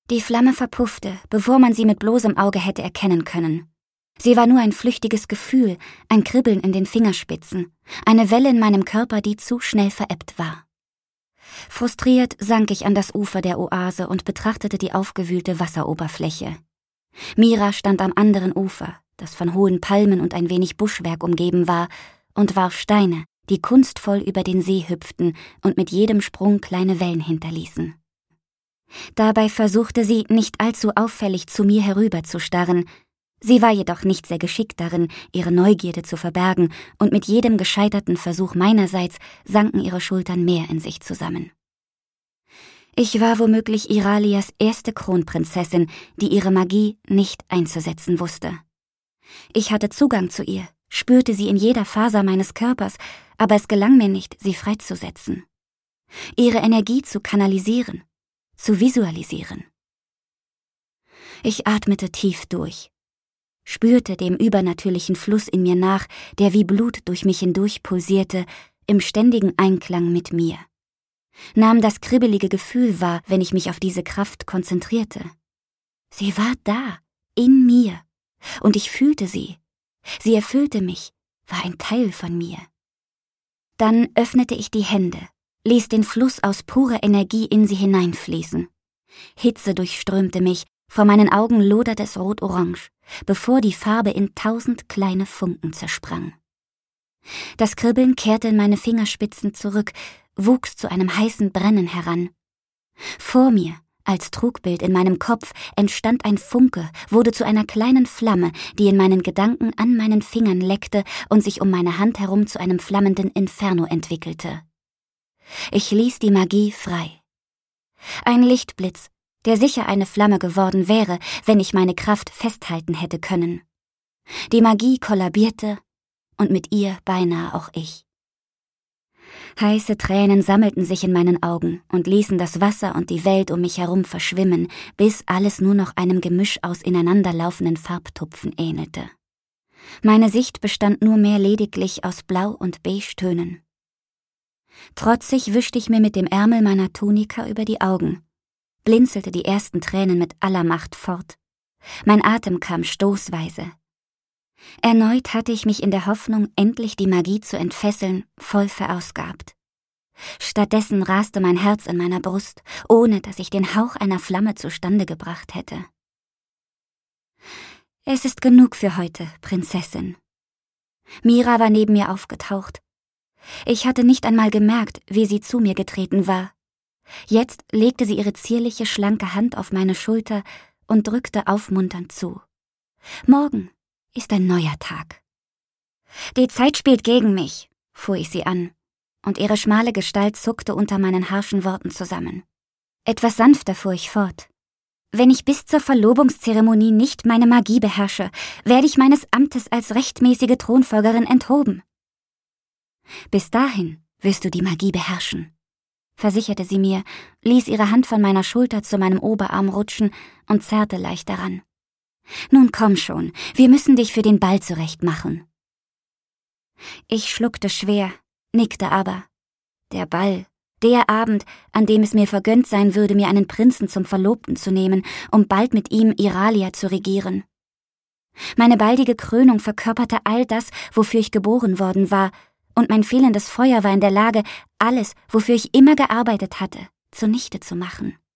Die Flamme verpuffte, bevor man sie mit bloßem Auge hätte erkennen können. Sie war nur ein flüchtiges Gefühl, ein Kribbeln in den Fingerspitzen, eine Welle in meinem Körper, die zu schnell verebbt war. Frustriert sank ich an das Ufer der Oase und betrachtete die aufgewühlte Wasseroberfläche. Mira stand am anderen Ufer, das von hohen Palmen und ein wenig Buschwerk umgeben war, und warf Steine, die kunstvoll über den See hüpften und mit jedem Sprung kleine Wellen hinterließen. Dabei versuchte sie, nicht allzu auffällig zu mir herüberzustarren. Sie war jedoch nicht sehr geschickt darin, ihre Neugierde zu verbergen, und mit jedem gescheiterten Versuch meinerseits sanken ihre Schultern mehr in sich zusammen. Ich war womöglich Iralias erste Kronprinzessin, die ihre Magie nicht einzusetzen wusste. Ich hatte Zugang zu ihr, spürte sie in jeder Faser meines Körpers, aber es gelang mir nicht, sie freizusetzen. Ihre Energie zu kanalisieren, zu visualisieren. Ich atmete tief durch, spürte dem übernatürlichen Fluss in mir nach, der wie Blut durch mich hindurch pulsierte, im ständigen Einklang mit mir. Nahm das kribbelige Gefühl wahr, wenn ich mich auf diese Kraft konzentrierte. Sie war da, in mir, und ich fühlte sie. Sie erfüllte mich, war ein Teil von mir. Dann öffnete ich die Hände, ließ den Fluss aus purer Energie in sie hineinfließen. Hitze durchströmte mich, vor meinen Augen loderte es rot-orange, bevor die Farbe in 1000 kleine Funken zersprang. Das Kribbeln kehrte in meine Fingerspitzen zurück, wuchs zu einem heißen Brennen heran. Vor mir, als Trugbild in meinem Kopf, entstand ein Funke, wurde zu einer kleinen Flamme, die in meinen Gedanken an meinen Fingern leckte und sich um meine Hand herum zu einem flammenden Inferno entwickelte. Ich ließ die Magie frei. Ein Lichtblitz, der sicher eine Flamme geworden wäre, wenn ich meine Kraft festhalten hätte können. Die Magie kollabierte und mit ihr beinahe auch ich. Heiße Tränen sammelten sich in meinen Augen und ließen das Wasser und die Welt um mich herum verschwimmen, bis alles nur noch einem Gemisch aus ineinanderlaufenden Farbtupfen ähnelte. Meine Sicht bestand nur mehr lediglich aus Blau- und Beige-Tönen. Trotzig wischte ich mir mit dem Ärmel meiner Tunika über die Augen, blinzelte die ersten Tränen mit aller Macht fort. Mein Atem kam stoßweise. Erneut hatte ich mich in der Hoffnung, endlich die Magie zu entfesseln, voll verausgabt. Stattdessen raste mein Herz in meiner Brust, ohne dass ich den Hauch einer Flamme zustande gebracht hätte. »Es ist genug für heute, Prinzessin.« Mira war neben mir aufgetaucht. Ich hatte nicht einmal gemerkt, wie sie zu mir getreten war. Jetzt legte sie ihre zierliche, schlanke Hand auf meine Schulter und drückte aufmunternd zu. »Morgen ist ein neuer Tag.« »Die Zeit spielt gegen mich«, fuhr ich sie an, und ihre schmale Gestalt zuckte unter meinen harschen Worten zusammen. Etwas sanfter fuhr ich fort. »Wenn ich bis zur Verlobungszeremonie nicht meine Magie beherrsche, werde ich meines Amtes als rechtmäßige Thronfolgerin enthoben.« »Bis dahin wirst du die Magie beherrschen«, versicherte sie mir, ließ ihre Hand von meiner Schulter zu meinem Oberarm rutschen und zerrte leicht daran. »Nun komm schon, wir müssen dich für den Ball zurechtmachen.« Ich schluckte schwer, nickte aber. Der Ball, der Abend, an dem es mir vergönnt sein würde, mir einen Prinzen zum Verlobten zu nehmen, um bald mit ihm Iralia zu regieren. Meine baldige Krönung verkörperte all das, wofür ich geboren worden war, und mein fehlendes Feuer war in der Lage, alles, wofür ich immer gearbeitet hatte, zunichte zu machen.